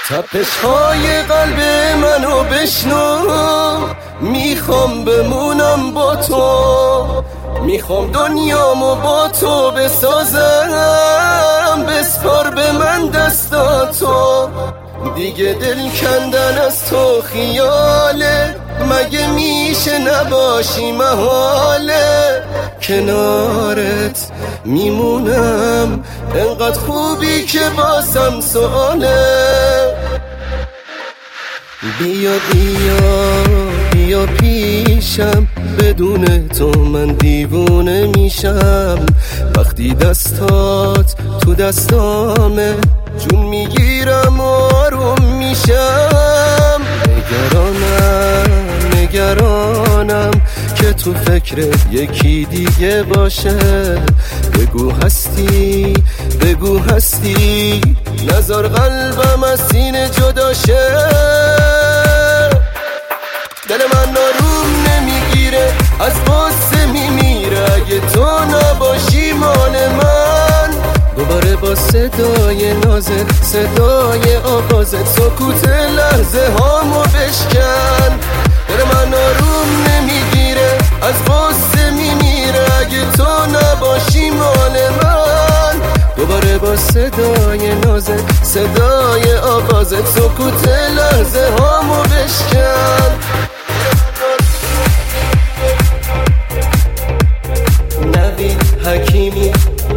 تپش های قلب منو بشنو، میخوام بمونم با تو، میخوام دنیامو با تو بسازم، بسپار به من دستاتو. دیگه دل کندن از تو خیاله، مگه میشه نباشی محاله. کنارت میمونم انقدر خوبی که بازم سواله. بیا بیا بیا پیشم، بدون تو من دیوونه میشم. وقتی دستات تو دستامه جون میگیرم و آروم میشم. نگرانم که تو فکر یکی دیگه باشه. بگو هستی نذار قلبم از سینه جدا شه. دل من آروم نمیگیره، از غصه میمیره اگه تو نباشی مال من. دوباره با صدای نازت، صدای آوازت، سکوت لحظه هامو بشکن. دل من آروم نمیگیره، از غصه میمیره اگه تو نباشی مال من. دوباره با صدای نازت، صدای آوازت، سکوت لحظه هامو بشکن. نوید حکیمی.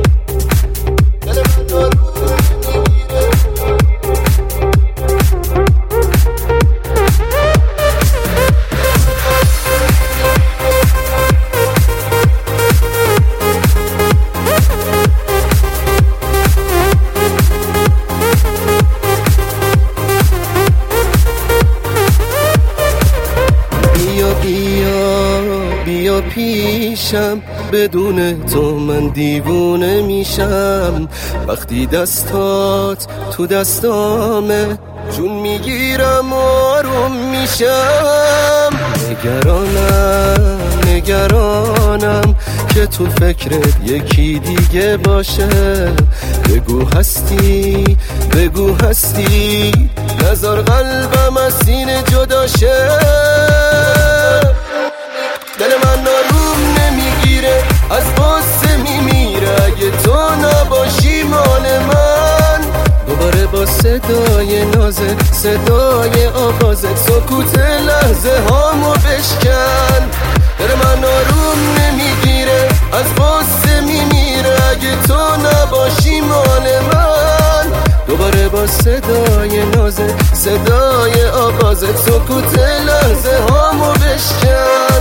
بیا پیشم، بدون تو من دیوونه میشم. وقتی دستات تو دستامه جون میگیرم و آروم میشم. نگرانم که تو فکرت یکی دیگه باشه. بگو هستی نذار قلبم از سینه جدا شه. دل من آروم نمیگیره، از غصه میمیره اگه تو نباشی مال من. دوباره با صدای نازت، صدای آوازت، سکوت لحظه هامو بشکن. دل من آروم نمیگیره، از غصه میمیره اگه تو نباشی مال من. دوباره با صدای نازت، صدای آوازت، سکوت لحظه هامو بشکن.